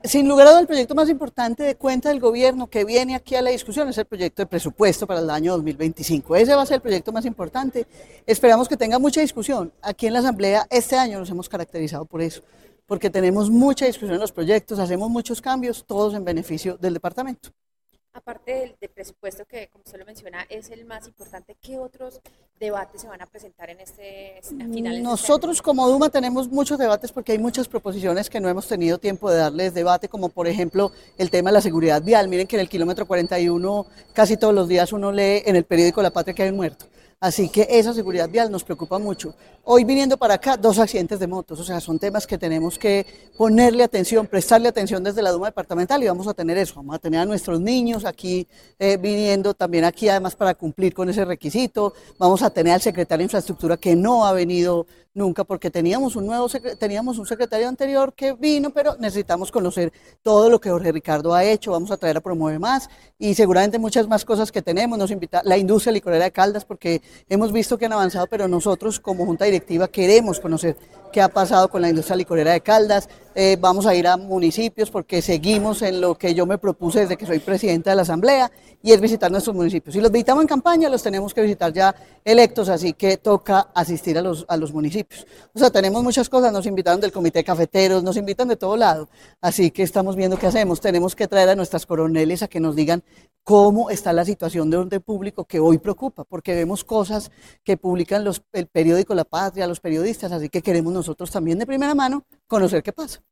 Sin lugar a dudas, el proyecto más importante de cuenta del gobierno que viene aquí a la discusión es el proyecto de presupuesto para el año 2025. Ese va a ser el proyecto más importante. Esperamos que tenga mucha discusión. Aquí en la Asamblea este año nos hemos caracterizado por eso, porque tenemos mucha discusión en los proyectos, hacemos muchos cambios, todos en beneficio del departamento. Aparte del presupuesto que, como usted lo menciona, es el más importante, ¿qué otros debates se van a presentar a finales de este año? Nosotros como Duma tenemos muchos debates porque hay muchas proposiciones que no hemos tenido tiempo de darles debate, como por ejemplo el tema de la seguridad vial. Miren que en el kilómetro 41 casi todos los días uno lee en el periódico La Patria que hay un muerto. Así que esa seguridad vial nos preocupa mucho. Hoy viniendo para acá, 2 accidentes de motos, o sea, son temas que tenemos que ponerle atención, prestarle atención desde la Duma departamental y vamos a tener eso, vamos a tener a nuestros niños aquí viniendo también aquí además para cumplir con ese requisito, vamos a tener al secretario de Infraestructura que no ha venido nunca porque teníamos un secretario anterior que vino, pero necesitamos conocer todo lo que Jorge Ricardo ha hecho, vamos a traer a Promueve Más y seguramente muchas más cosas que tenemos, nos invita la industria licorera de Caldas porque hemos visto que han avanzado, pero nosotros como Junta Directiva queremos conocer qué ha pasado con la industria licorera de Caldas, vamos a ir a municipios porque seguimos en lo que yo me propuse desde que soy presidenta de la Asamblea y es visitar nuestros municipios. Si los visitamos en campaña, los tenemos que visitar ya electos, así que toca asistir a los municipios. O sea, tenemos muchas cosas, nos invitaron del Comité de Cafeteros, nos invitan de todo lado, así que estamos viendo qué hacemos. Tenemos que traer a nuestras coroneles a que nos digan cómo está la situación de orden público que hoy preocupa, porque vemos cosas que publican el periódico La Patria, los periodistas, así que queremos nosotros también de primera mano conocer qué pasa.